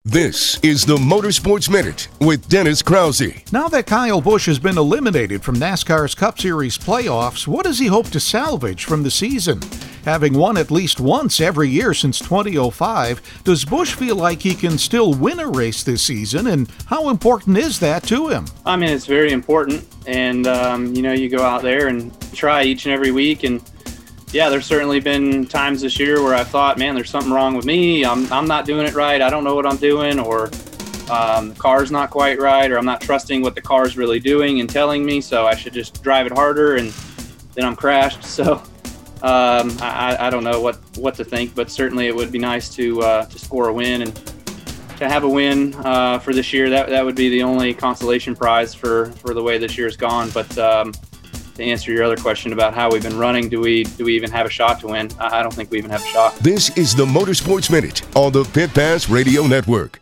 This is the Motorsports Minute with Dennis Krause. Now that Kyle Busch has been eliminated from NASCAR's Cup Series playoffs, what does he hope to salvage from the season? Having won at least once every year since 2005, does Busch feel like he can still win a race this season, and how important is that to him? I mean, it's very important, and you go out there and try each and every week, and yeah, there's certainly been times this year where I thought, man, there's something wrong with me. I'm not doing it right. I don't know what I'm doing, or the car's not quite right, or I'm not trusting what the car's really doing and telling me, so I should just drive it harder, and then I'm crashed. So I don't know what to think, but certainly it would be nice to score a win and to have a win for this year. That would be the only consolation prize for the way this year's gone. But to answer your other question about how we've been running, do we even have a shot to win? I don't think we even have a shot. This is the Motorsports Minute on the Pit Pass Radio Network.